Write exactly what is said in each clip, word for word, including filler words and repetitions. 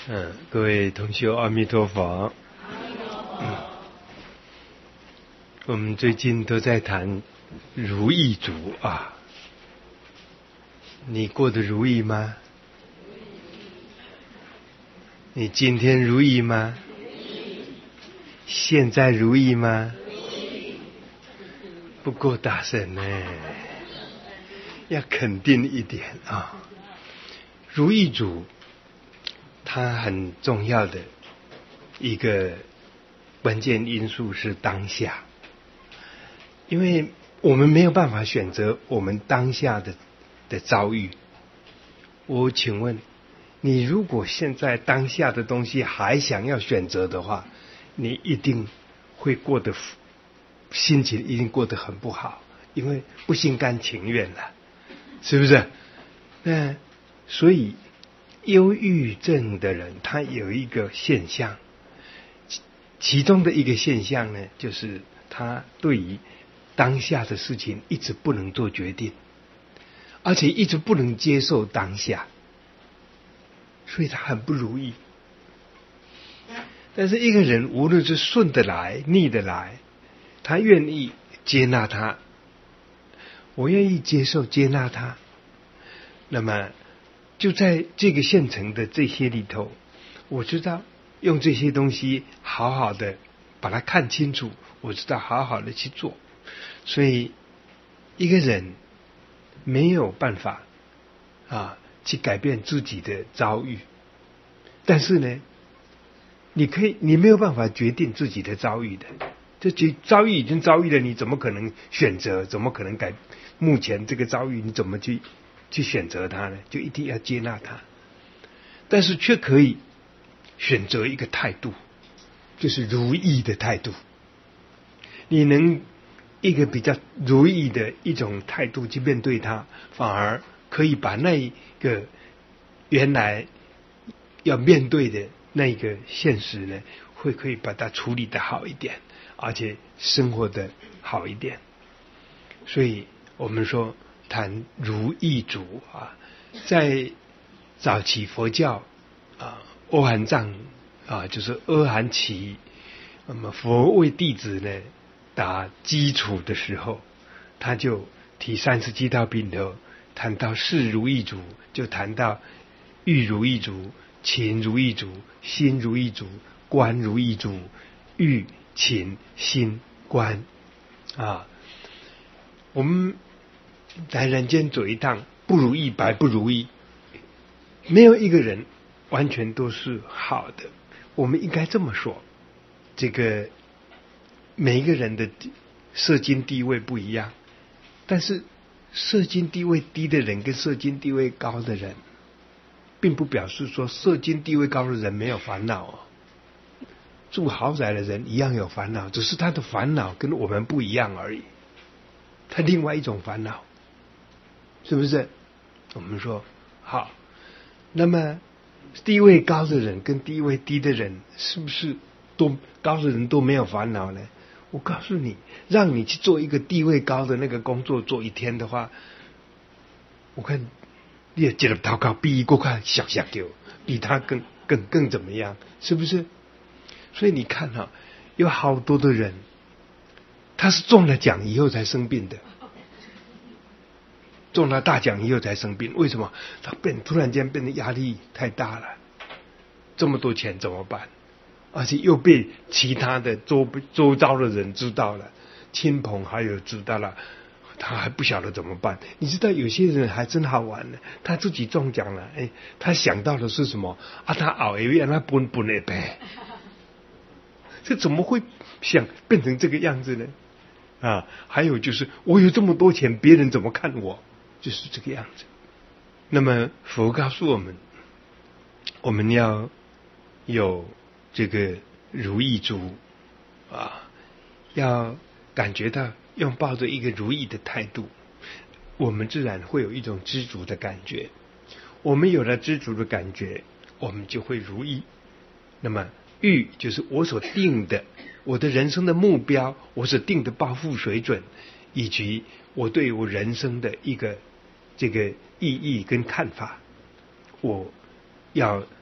嗯，各位同修，阿弥陀佛。嗯，我们最近都在谈如意足啊，你过得如意吗？你今天如意吗？现在如意吗？不够大声呢，要肯定一点啊。如意足它很重要的一个关键因素是当下，因为我们没有办法选择我们当下的的遭遇。我请问你，如果现在当下的东西还想要选择的话，你一定会过得心情一定过得很不好，因为不心甘情愿了，是不是？那所以忧郁症的人他有一个现象，其中的一个现象呢，就是他对于当下的事情一直不能做决定，而且一直不能接受当下，所以他很不如意。但是一个人无论是顺得来逆得来，他愿意接纳他，我愿意接受接纳他，那么就在这个现成的这些里头，我知道用这些东西好好的把它看清楚，我知道好好的去做。所以一个人没有办法啊去改变自己的遭遇，但是呢你可以，你没有办法决定自己的遭遇的，这遭遇已经遭遇了，你怎么可能选择？怎么可能改？目前这个遭遇你怎么去去选择它呢？就一定要接纳它，但是却可以选择一个态度，就是如意的态度。你能一个比较如意的一种态度去面对它，反而可以把那一个原来要面对的那个现实呢，会可以把它处理得好一点，而且生活得好一点。所以我们说谈如意足啊，在早期佛教啊，阿含藏啊，就是阿含期，那么佛为弟子呢打基础的时候，他就提三十七道品头，谈到事如意足，就谈到欲如意足、勤如意足、心如意足、观如意足、欲勤心观啊。我们来人间走一趟，不如意白不如意，没有一个人完全都是好的。我们应该这么说，这个每一个人的社经地位不一样，但是社经地位低的人跟社经地位高的人，并不表示说社经地位高的人没有烦恼哦。住豪宅的人一样有烦恼，只是他的烦恼跟我们不一样而已，他另外一种烦恼，是不是？我们说好，那么地位高的人跟地位低的人，是不是都高的人都没有烦恼呢？我告诉你，让你去做一个地位高的那个工作做一天的话，我看你也接得祷告比一个快想想丢，比他更更更怎么样？是不是？所以你看哈、啊，有好多的人，他是中了奖以后才生病的，中了大奖以后才生病。为什么？他变突然间变得压力太大了，这么多钱怎么办？而且又被其他的周周遭的人知道了，亲朋好友知道了，他还不晓得怎么办。你知道有些人还真好玩呢，他自己中奖了，哎，他想到的是什么啊？他熬一让他本本的呗，这怎么会想变成这个样子呢？啊，还有就是我有这么多钱，别人怎么看我？就是这个样子。那么佛告诉我们，我们要有这个如意足啊，要感觉到用抱着一个如意的态度，我们自然会有一种知足的感觉。我们有了知足的感觉，我们就会如意。那么欲就是我所定的，我的人生的目标，我所定的抱负水准，以及我对我人生的一个这个意义跟看法，我要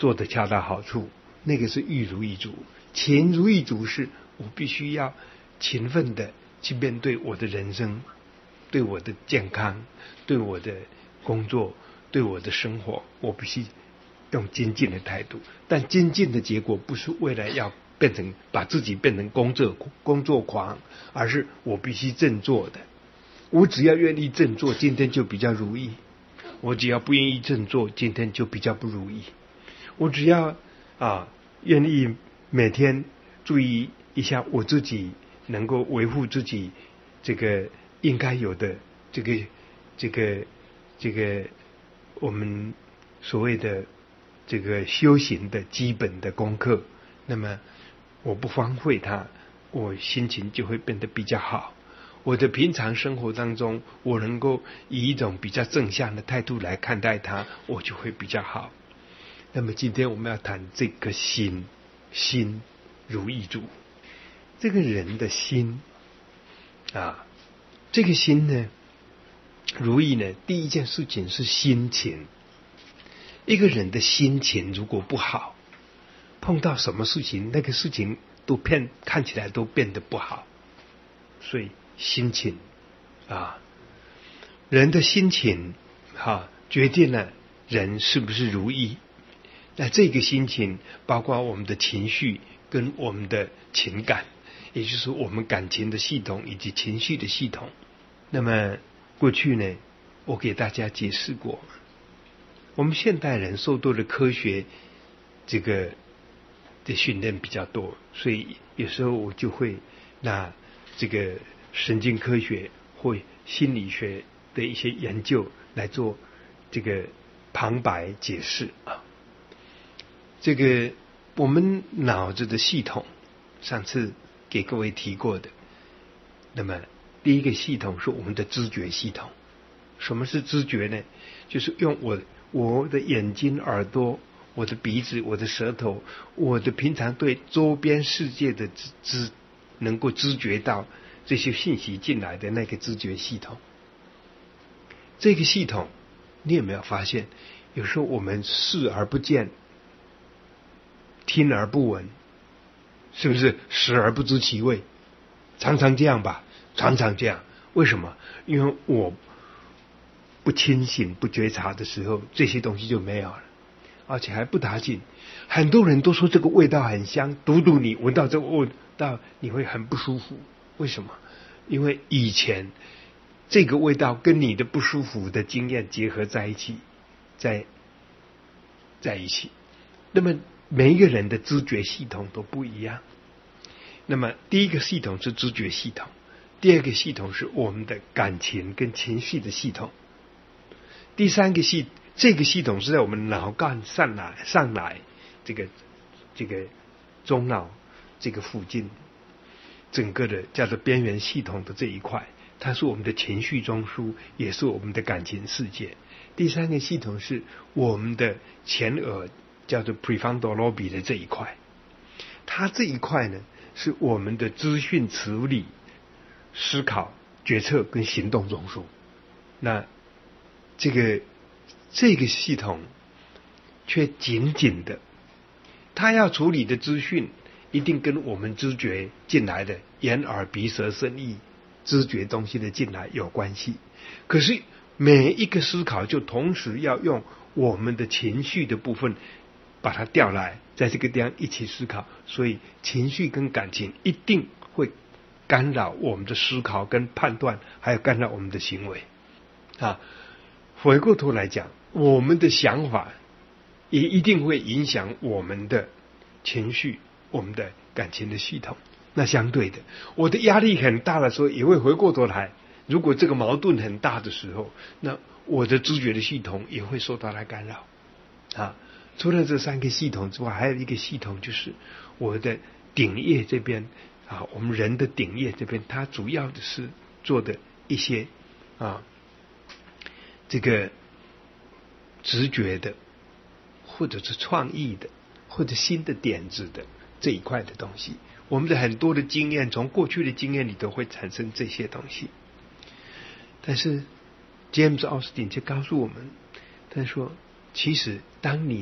做得恰到好处，那个是欲如意足。勤如意足是我必须要勤奋的去面对我的人生，对我的健康，对我的工作，对我的生活，我必须用精进的态度。但精进的结果不是为了要变成把自己变成工作工作狂，而是我必须振作的。我只要愿意振作，今天就比较如意；我只要不愿意振作，今天就比较不如意。我只要啊愿意每天注意一下我自己，能够维护自己这个应该有的这个这个这个我们所谓的这个修行的基本的功课，那么我不荒废它，我心情就会变得比较好。我的平常生活当中，我能够以一种比较正向的态度来看待它，我就会比较好。那么今天我们要谈这个心，心如意足。这个人的心啊，这个心呢，如意呢，第一件事情是心情。一个人的心情如果不好，碰到什么事情，那个事情都变看起来都变得不好。所以心情啊，人的心情啊，决定了人是不是如意。那这个心情包括我们的情绪跟我们的情感，也就是我们感情的系统以及情绪的系统。那么过去呢，我给大家解释过，我们现代人受到的科学这个的训练比较多，所以有时候我就会拿这个神经科学或心理学的一些研究来做这个旁白解释啊。这个我们脑子的系统，上次给各位提过的。那么第一个系统是我们的知觉系统。什么是知觉呢？就是用我我的眼睛、耳朵、我的鼻子、我的舌头，我的平常对周边世界的知知能够知觉到这些信息进来的那个知觉系统。这个系统你有没有发现，有时候我们视而不见，听而不闻，是不是食而不知其味？常常这样吧，常常这样。为什么？因为我不清醒不觉察的时候，这些东西就没有了，而且还不打紧。很多人都说这个味道很香，独独你闻到这个味道你会很不舒服。为什么？因为以前这个味道跟你的不舒服的经验结合在一起，在在一起。那么每一个人的知觉系统都不一样。那么第一个系统是知觉系统，第二个系统是我们的感情跟情绪的系统，第三个系这个系统是在我们脑干上来上来这个这个中脑这个附近，整个的叫做边缘系统的这一块，它是我们的情绪中枢，也是我们的感情世界。第三个系统是我们的前额，叫做 prefrontal lobe 的这一块，它这一块呢是我们的资讯处理、思考、决策跟行动中枢。那这个这个系统却紧紧的，它要处理的资讯一定跟我们知觉进来的眼耳鼻舌身意知觉东西的进来有关系。可是每一个思考就同时要用我们的情绪的部分把它调来，在这个地方一起思考，所以情绪跟感情一定会干扰我们的思考跟判断，还有干扰我们的行为啊。回过头来讲，我们的想法也一定会影响我们的情绪、我们的感情的系统。那相对的，我的压力很大的时候，也会回过头来，如果这个矛盾很大的时候，那我的知觉的系统也会受到它干扰啊。除了这三个系统之外，还有一个系统就是我的顶叶这边啊，我们人的顶叶这边，它主要的是做的一些啊这个直觉的，或者是创意的，或者新的点子的这一块的东西。我们的很多的经验，从过去的经验里头会产生这些东西。但是 James Austin 就告诉我们，他说其实当你的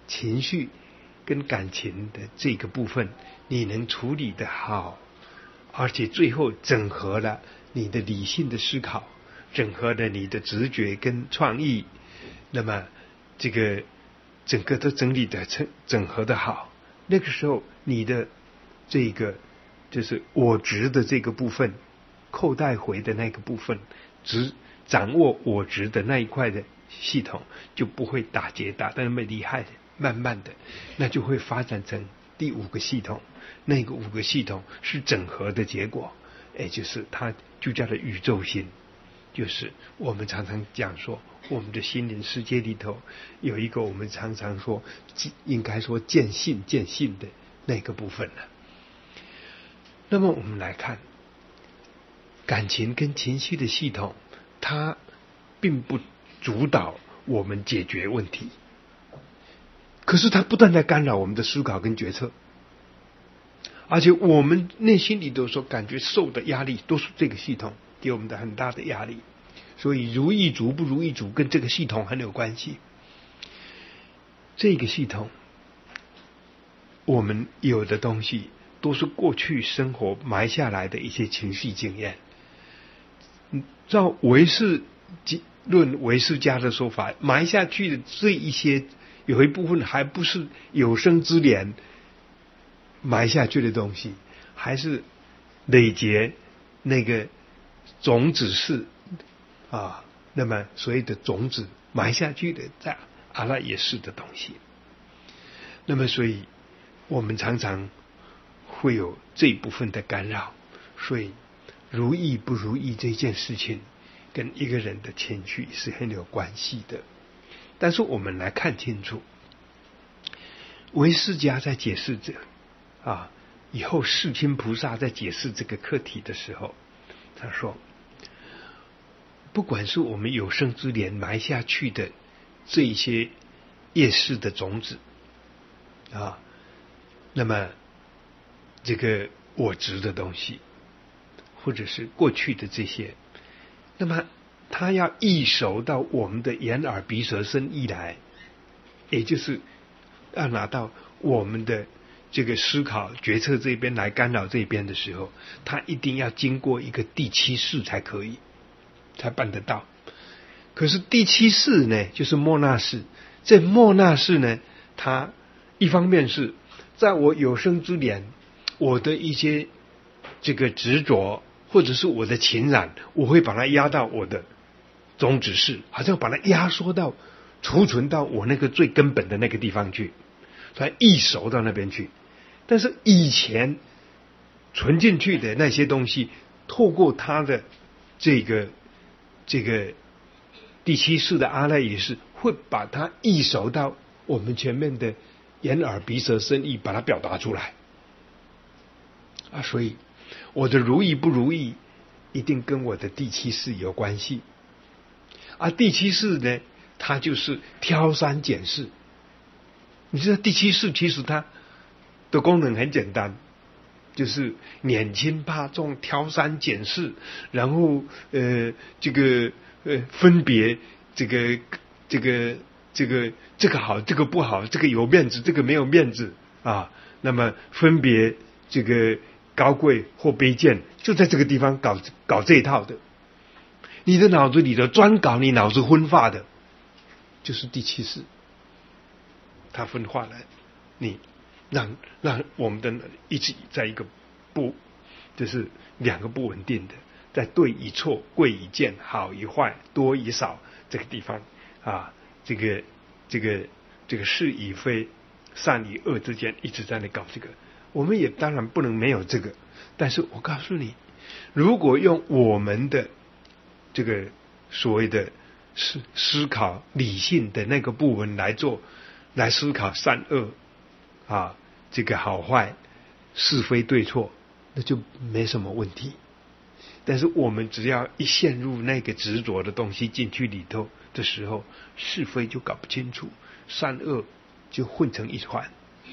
情绪跟感情的这个部分你能处理得好，而且最后整合了你的理性的思考，整合了你的直觉跟创意，那么这个整个都整理的整整合的好，那个时候你的这个就是我执的这个部分，扣带回的那个部分，只掌握我执的那一块的系统就不会打结打得那么厉害的，慢慢的那就会发展成第五个系统，那个五个系统是整合的结果，也就是它就叫做宇宙心。就是我们常常讲说我们的心灵世界里头有一个我们常常说应该说见性见性的那个部分了。那么我们来看感情跟情绪的系统，它并不主导我们解决问题，可是它不断在干扰我们的思考跟决策，而且我们内心里头所感觉受的压力都是这个系统给我们的很大的压力，所以如意足不如意足跟这个系统很有关系。这个系统我们有的东西都是过去生活埋下来的一些情绪经验，照唯识论唯识家的说法，埋下去的这一些有一部分还不是有生之年埋下去的东西，还是累劫那个种子是啊，那么所谓的种子埋下去的在阿赖耶识的东西。那么所以我们常常会有这一部分的干扰，所以如意不如意这件事情跟一个人的情绪是很有关系的。但是我们来看清楚，唯识家在解释这啊以后世亲菩萨在解释这个课题的时候，他说不管是我们有生之年埋下去的这一些业识的种子啊，那么这个我执的东西，或者是过去的这些，那么它要易熟到我们的眼耳鼻舌身意来，也就是要拿到我们的这个思考决策这边来干扰这边的时候，它一定要经过一个第七识才可以，才办得到。可是第七识呢，就是末那识。这末那识呢，它一方面是在我有生之年，我的一些这个执着或者是我的情染，我会把它压到我的种子识，好像把它压缩到储存到我那个最根本的那个地方去，所以易熟到那边去。但是以前存进去的那些东西，透过它的这个这个第七识的阿赖耶识，会把它易熟到我们前面的眼耳鼻舌身意，把它表达出来啊。所以我的如意不如意一定跟我的第七识有关系。而第七识呢，它就是挑三拣四。你知道第七识其实它的功能很简单，就是碾轻怕重，挑三拣四，然后呃这个呃分别这个这个这个这个好，这个不好，这个有面子，这个没有面子啊。那么分别这个高贵或卑贱，就在这个地方搞搞这一套的。你的脑子里头专搞你脑子分化的，就是第七识，它分化了你，让让我们的一直在一个不就是两个不稳定的，在对与错、贵与贱、好与坏、多与少这个地方啊，这个这个这个是与非、善与恶之间一直在那搞这个。我们也当然不能没有这个，但是我告诉你，如果用我们的这个所谓的思思考理性的那个部分来做，来思考善恶啊，这个好坏、是非对错，那就没什么问题。但是我们只要一陷入那个执着的东西进去里头的时候，是非就搞不清楚，善恶就混成一团，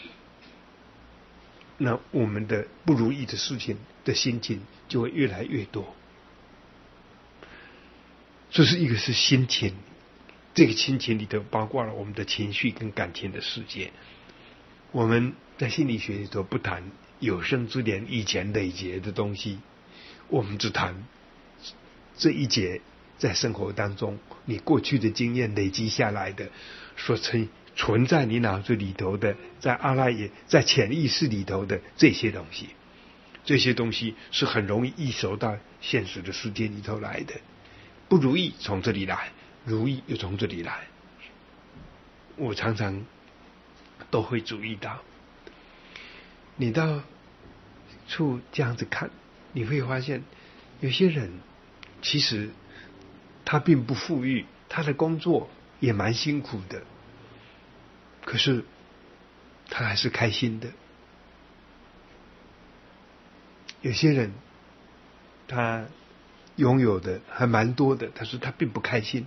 那我们的不如意的事情的心情就会越来越多。这是一个是心情这个亲情里头包括了我们的情绪跟感情的世界。我们在心理学里头不谈有生之年以前累积的东西，我们只谈这一节在生活当中你过去的经验累积下来的，所存存在你脑子里头的，在阿赖耶在潜意识里头的这些东西。这些东西是很容易易熟到现实的世界里头来的，不如意从这里来，如意又从这里来。我常常都会注意到，你到处这样子看，你会发现有些人其实他并不富裕，他的工作也蛮辛苦的，可是他还是开心的。有些人他拥有的还蛮多的，但是他并不开心。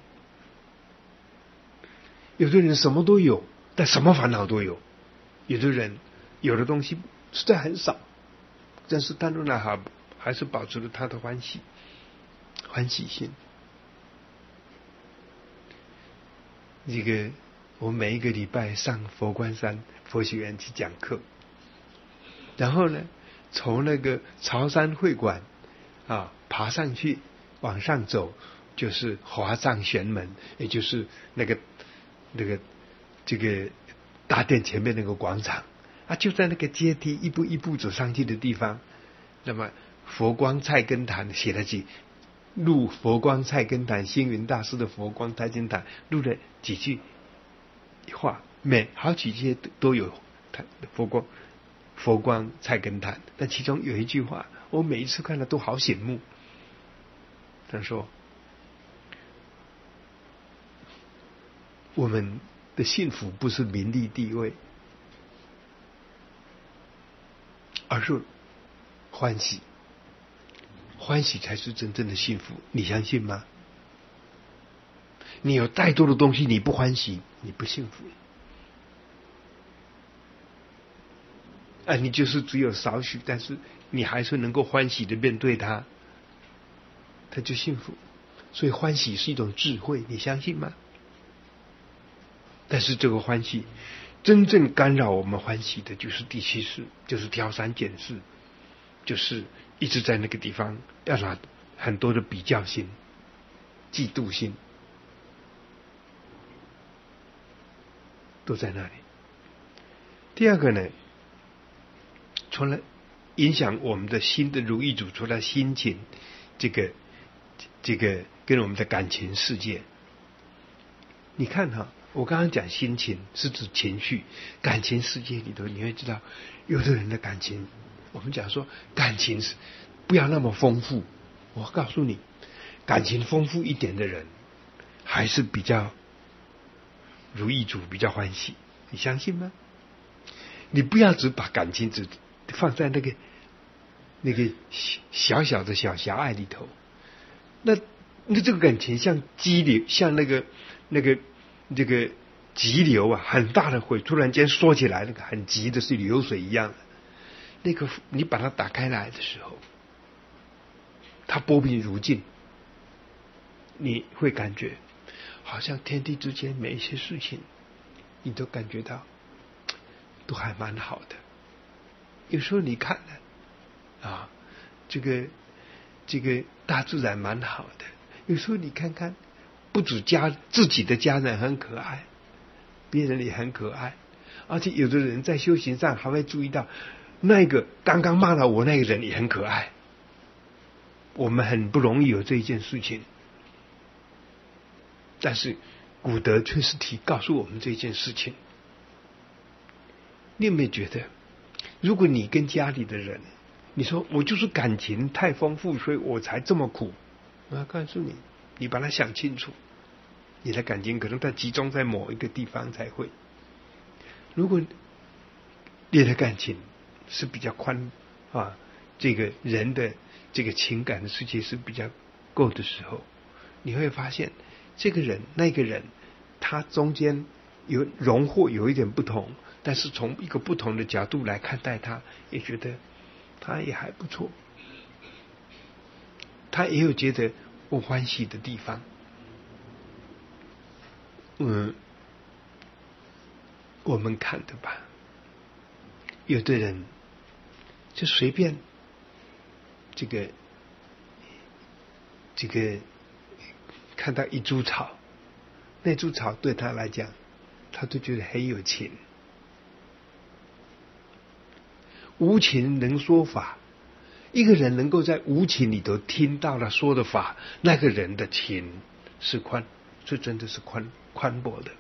有的人什么都有，但什么烦恼都有。有的人有的东西实在很少，但是他仍然还还是保持了他的欢喜欢喜心。这个我每一个礼拜上佛光山佛学院去讲课，然后呢从那个朝山会馆啊爬上去往上走，就是华藏玄门，也就是那个那个这个大殿前面那个广场啊，就在那个阶梯一步一步走上去的地方。那么佛光菜根谭写了几录佛光菜根谭，星云大师的佛光菜根谭录了几句话，每好几节都有佛光佛光菜根谭，但其中有一句话我每一次看了都好醒目。他说我们的幸福不是名利地位，而是欢喜，欢喜才是真正的幸福，你相信吗？你有太多的东西你不欢喜，你不幸福啊！你就是只有少许，但是你还是能够欢喜的面对它，它就幸福。所以欢喜是一种智慧，你相信吗？但是这个欢喜真正干扰我们欢喜的就是第七识，就是挑三拣四，就是一直在那个地方要拿很多的比较心、嫉妒心都在那里。第二个呢，除了影响我们的心的如意组，除了心情这个这个跟我们的感情世界，你看哈，我刚刚讲心情是指情绪，感情世界里头你会知道，有的人的感情，我们讲说感情是不要那么丰富。我告诉你，感情丰富一点的人还是比较如意组，比较欢喜，你相信吗？你不要只把感情只放在那个那个小小的小狭隘里头，那那这个感情像激流，像那个那个这个急流啊，很大的水突然间缩起来，那个很急的是流水一样的，那个你把它打开来的时候，它波平如镜，你会感觉好像天地之间每一些事情你都感觉到都还蛮好的。有时候你看呢啊，这个这个大自然蛮好的，有时候你看看不止家自己的家人很可爱，别人也很可爱，而且有的人在修行上还会注意到那个刚刚骂了我那个人也很可爱。我们很不容易有这一件事情，但是古德却是提告诉我们这件事情。你有没有觉得，如果你跟家里的人，你说我就是感情太丰富，所以我才这么苦，我要告诉你，你把它想清楚，你的感情可能它集中在某一个地方才会。如果你的感情是比较宽啊，这个人的这个情感的世界是比较够的时候，你会发现这个人那个人他中间有荣获有一点不同，但是从一个不同的角度来看待他，也觉得他也还不错，他也有觉得我欢喜的地方。 嗯，我们看的吧。有的人就随便这个这个看到一株草，那株草对他来讲，他都觉得很有情。无情能说法，一个人能够在无情里头听到了说的法，那个人的情是宽，是真的是宽宽博的。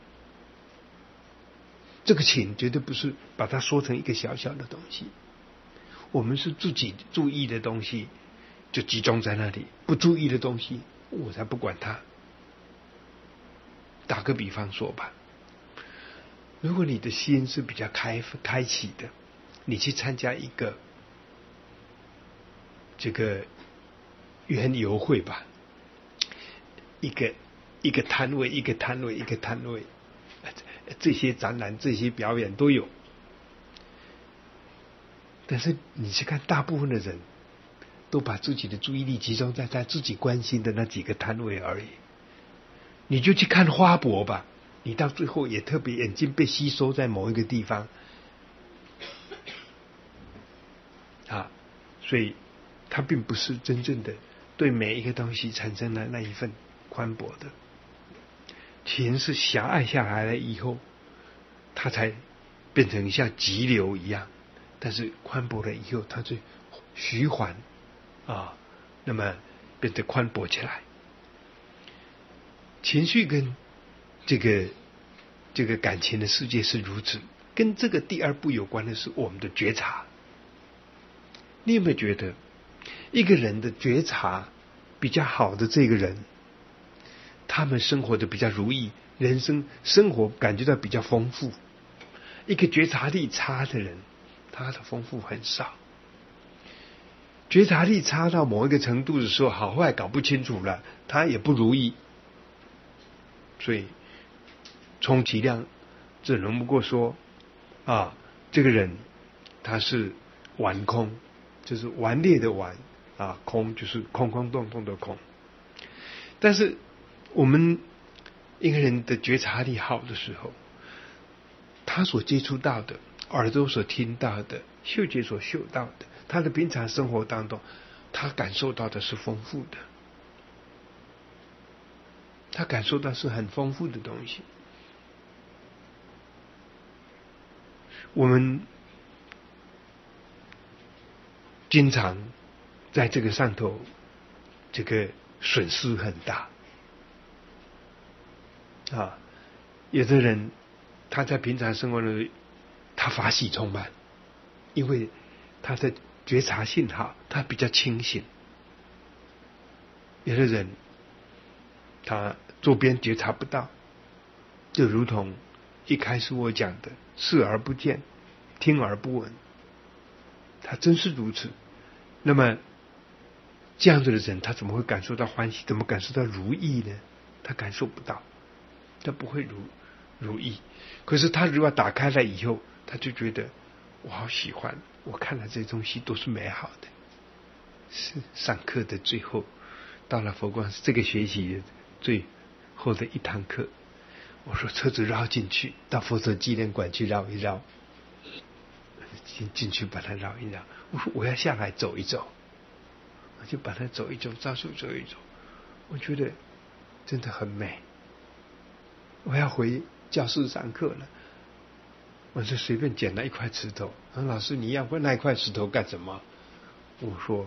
这个情绝对不是把它说成一个小小的东西，我们是自己注意的东西就集中在那里，不注意的东西我才不管它。打个比方说吧，如果你的心是比较开开启的，你去参加一个这个园游会吧，一个一个摊位一个摊位一个摊位，这些展览这些表演都有，但是你去看大部分的人都把自己的注意力集中在他自己关心的那几个摊位而已。你就去看花博吧，你到最后也特别眼睛被吸收在某一个地方啊，所以他并不是真正的对每一个东西产生了那一份宽博的情，是狭隘下来了以后，它才变成像急流一样，但是宽博了以后，它就徐缓啊，那么变得宽博起来。情绪跟这个这个感情的世界是如此，跟这个第二步有关的是我们的觉察。你有没有觉得一个人的觉察比较好的这个人，他们生活的比较如意，人生生活感觉到比较丰富。一个觉察力差的人，他的丰富很少。觉察力差到某一个程度的时候，好坏搞不清楚了，他也不如意。所以充其量只能不过说啊，这个人他是顽空，就是顽劣的顽啊，空就是空空洞洞的空。但是我们一个人的觉察力好的时候，他所接触到的，耳朵所听到的，嗅觉所嗅到的，他的平常生活当中，他感受到的是丰富的，他感受到是很丰富的东西。我们经常在这个上头，这个损失很大啊。有的人他在平常生活中，他法喜充满，因为他的觉察性好，他比较清醒。有的人他周边觉察不到，就如同一开始我讲的，视而不见，听而不闻，他真是如此。那么这样子的人，他怎么会感受到欢喜？怎么感受到如意呢？他感受不到，他不会如如意。可是他如果打开了以后，他就觉得我好喜欢，我看了这些东西都是美好的。是上课的最后，到了佛光这个学期最后的一堂课，我说车子绕进去，到佛陀纪念馆去绕一绕，进进去把它绕一绕。我说我要下来走一走，我就把它走一走，照数走一走。我觉得真的很美。我要回教室上课了，我就随便捡了一块石头。啊，老师你要那一块石头干什么？我说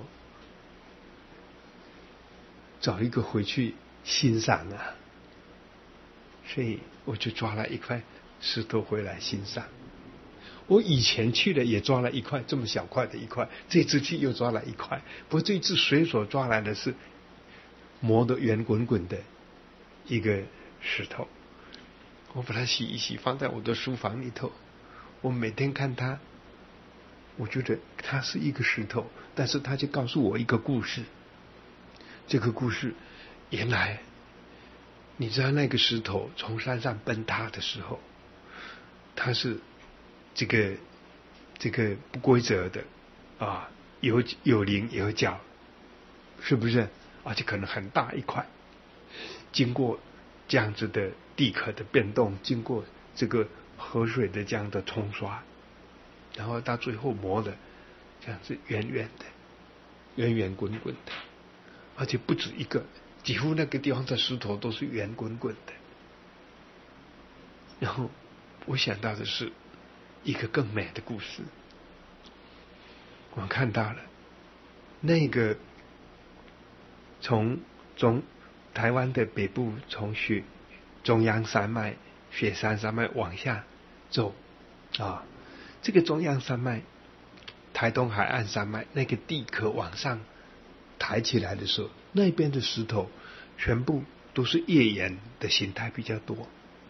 找一个回去欣赏啊。所以我就抓了一块石头回来欣赏。我以前去了也抓了一块这么小块的一块，这次去又抓了一块，不过这次随手抓来的是磨得圆滚滚的一个石头，我把它洗一洗，放在我的书房里头。我每天看它，我觉得它是一个石头，但是它就告诉我一个故事。这个故事原来你知道，那个石头从山上崩塌的时候，它是这个这个不规则的啊，有有棱有角，是不是？而且可能很大一块，经过这样子的地壳的变动，经过这个河水的这样的冲刷，然后到最后磨的这样子圆圆的、圆圆滚滚的，而且不止一个，几乎那个地方的石头都是圆滚滚的。然后我想到的是一个更美的故事，我看到了那个从中台湾的北部，从雪中央山脉、雪山山脉往下走啊，这个中央山脉、台东海岸山脉那个地壳往上抬起来的时候，那边的石头全部都是页岩的形态比较多。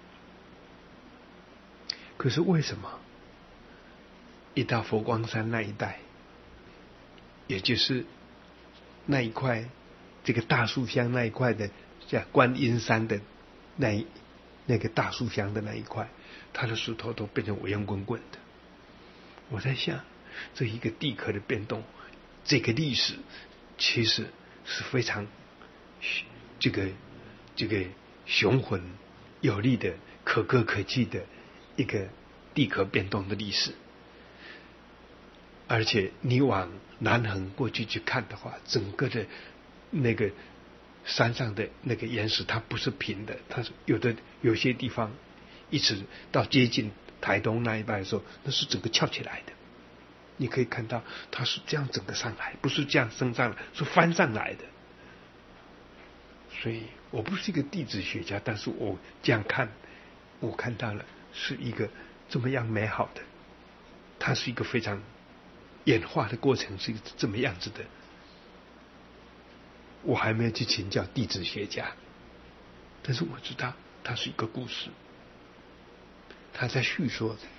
可是为什么一到佛光山那一带，也就是那一块这个大树乡那一块的，像观音山的那一那个大树乡的那一块，它的石头都变成圆滚滚的？我在想，这一个地壳的变动，这个历史其实是非常这个这个雄浑有力的、可歌可泣的一个地壳变动的历史。而且你往南横过去去看的话，整个的那个山上的那个岩石，它不是平的，它是有的有些地方一直到接近台东那一带的时候，那是整个翘起来的。你可以看到它是这样整个上来，不是这样升上来，是翻上来的。所以我不是一个地质学家，但是我这样看，我看到了是一个这么样美好的，它是一个非常演化的过程，是一个这么样子的。我还没有去请教地质学家，但是我知道它是一个故事，他在叙说的